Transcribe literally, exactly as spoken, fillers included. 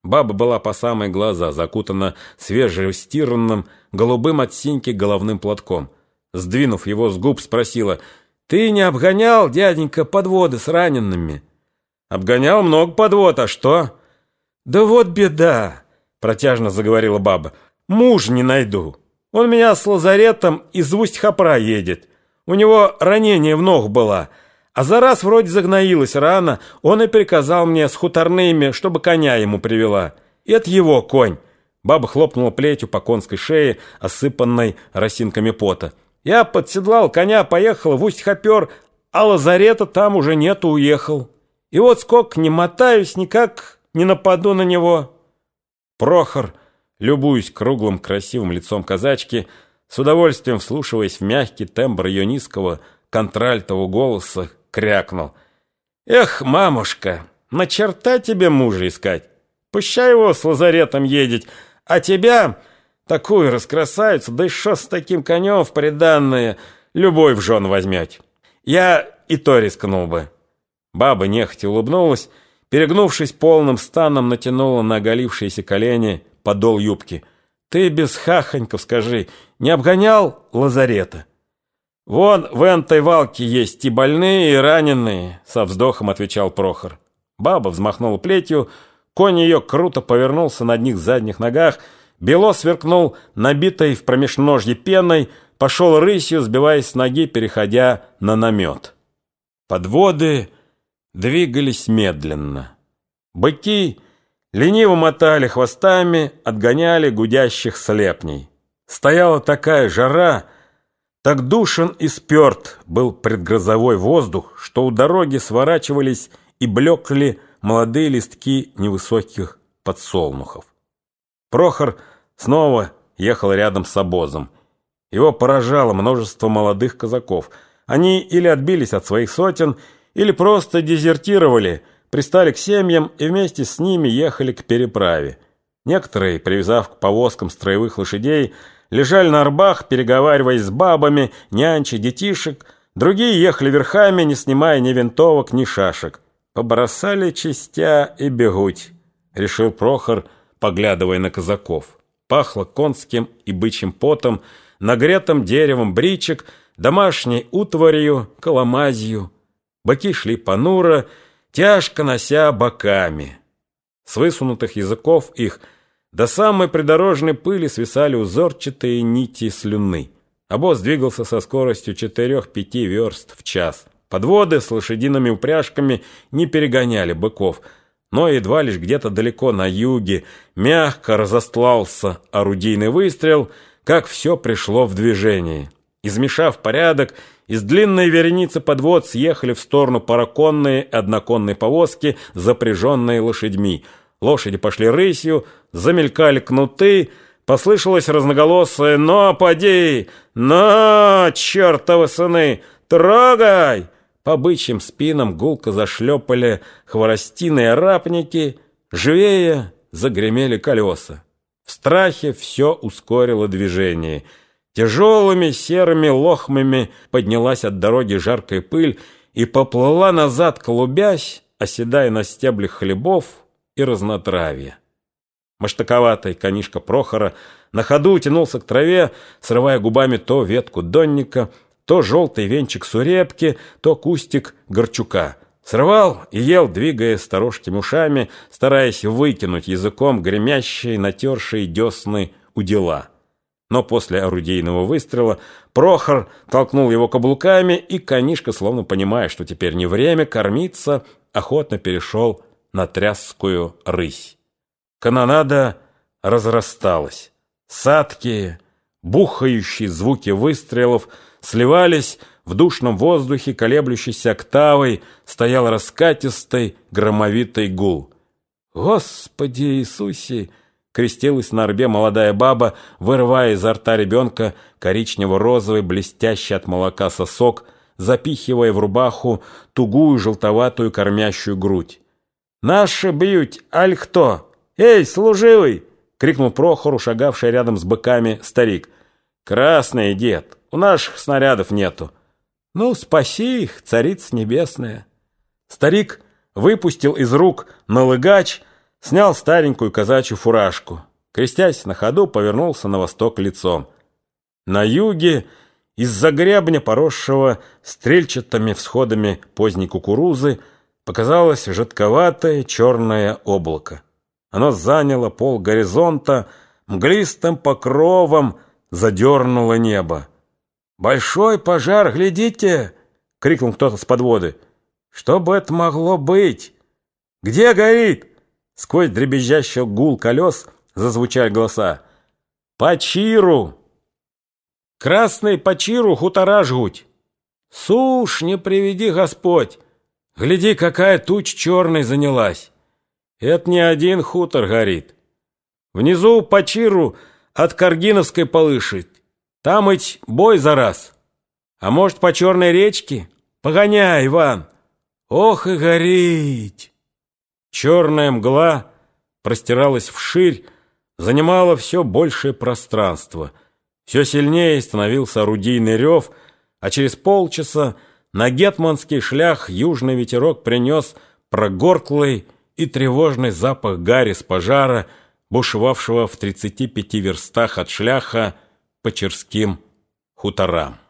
Баба была по самые глаза, закутана свежестиранным, голубым от синьки головным платком. Сдвинув его с губ, спросила: «Ты не обгонял, дяденька, подводы с ранеными?» «Обгонял много подвод, а что?» «Да вот беда», — протяжно заговорила баба. «Муж не найду. Он меня с лазаретом из Усть-Хапра едет. У него ранение в ногу было. А за раз вроде загноилась рана, он и приказал мне с хуторными, чтобы коня ему привела. Это его конь». Баба хлопнула плетью по конской шее, осыпанной росинками пота. «Я подседлал коня, поехал в Усть-Хапер, а лазарета там уже нету, уехал. И вот сколько не мотаюсь, никак не нападу на него». Прохор, любуясь круглым красивым лицом казачки, с удовольствием вслушиваясь в мягкий тембр ее низкого контральтового голоса, крякнул: «Эх, мамушка, на черта тебе мужа искать? Пущай его с лазаретом едет, а тебя, такую раскрасавицу, да еще с таким конем в приданное, любой в жен возьмете. Я и то рискнул бы». Баба нехотя улыбнулась, перегнувшись полным станом, натянула на оголившиеся колени подол юбки. «Ты без хахоньков скажи, не обгонял лазарета?» «Вон в энтой валке есть и больные, и раненые», — со вздохом отвечал Прохор. Баба взмахнула плетью, конь ее круто повернулся на одних задних ногах, бело сверкнул набитой в промежножье пеной, пошел рысью, сбиваясь с ноги, переходя на намет. Подводы двигались медленно. Быки лениво мотали хвостами, отгоняли гудящих слепней. Стояла такая жара, так душен и сперт был предгрозовой воздух, что у дороги сворачивались и блекли молодые листки невысоких подсолнухов. Прохор снова ехал рядом с обозом. Его поражало множество молодых казаков. Они или отбились от своих сотен, или просто дезертировали, пристали к семьям и вместе с ними ехали к переправе. Некоторые, привязав к повозкам строевых лошадей, лежали на арбах, переговариваясь с бабами, нянча детишек. Другие ехали верхами, не снимая ни винтовок, ни шашек. «Побросали частя и бегуть», — решил Прохор, поглядывая на казаков. Пахло конским и бычьим потом, нагретым деревом бричек, домашней утварью, коломазью. Быки шли понуро, тяжко нося боками. С высунутых языков их до самой придорожной пыли свисали узорчатые нити слюны. Обоз двигался со скоростью четырех-пяти верст в час. Подводы с лошадиными упряжками не перегоняли быков, но едва лишь где-то далеко на юге мягко разостлался орудийный выстрел, как все пришло в движение. Измешав порядок, из длинной вереницы подвод съехали в сторону параконные и одноконные повозки, запряженные лошадьми. Лошади пошли рысью, замелькали кнуты, послышалось разноголосое «Но, поди! Но, чертовы сыны! Трогай!» По бычьим спинам гулко зашлепали хворостиные рапники, живее загремели колеса. В страхе все ускорило движение. Тяжелыми серыми лохмами поднялась от дороги жаркая пыль и поплыла назад, клубясь, оседая на стеблях хлебов и разнотравья. Маштаковатый конишка Прохора на ходу тянулся к траве, срывая губами то ветку донника, то желтый венчик сурепки, то кустик горчука. Срывал и ел, двигая сторожкими ушами, стараясь выкинуть языком гремящие, натершие десны удила. Но после орудийного выстрела Прохор толкнул его каблуками, и конишка, словно понимая, что теперь не время кормиться, охотно перешел на тряскую рысь. Канонада разрасталась. Садкие, бухающие звуки выстрелов сливались в душном воздухе, колеблющейся октавой стоял раскатистый громовитый гул. «Господи Иисусе!» — крестилась на орбе молодая баба, вырывая изо рта ребенка коричнево-розовый, блестящий от молока сосок, запихивая в рубаху тугую желтоватую кормящую грудь. «Наши бьют, аль кто? Эй, служивый!» — крикнул Прохору, шагавший рядом с быками, старик. «Красный, дед, у наших снарядов нету». «Ну, спаси их, царица небесная». Старик выпустил из рук налыгач, снял старенькую казачью фуражку, крестясь на ходу, повернулся на восток лицом. На юге из-за гребня, поросшего стрельчатыми всходами поздней кукурузы, показалось жидковатое черное облако. Оно заняло пол горизонта, мглистым покровом задернуло небо. «Большой пожар, глядите!» — крикнул кто-то с подводы. «Что бы это могло быть? Где горит?» Сквозь дребезжащий гул колес зазвучали голоса. «По Чиру! Красный по Чиру хутора жгуть! Сушь, не приведи Господь! Гляди, какая туча черной занялась! Это не один хутор горит. Внизу по Чиру от Каргиновской полышит. Там ведь бой за раз. А может, по Черной речке? Погоняй, Иван! Ох и горит!» Черная мгла простиралась вширь, занимала все большее пространство. Все сильнее становился орудийный рев, а через полчаса на гетманский шлях южный ветерок принес прогорклый и тревожный запах гари с пожара, бушевавшего в тридцати пяти верстах от шляха по чирским хуторам.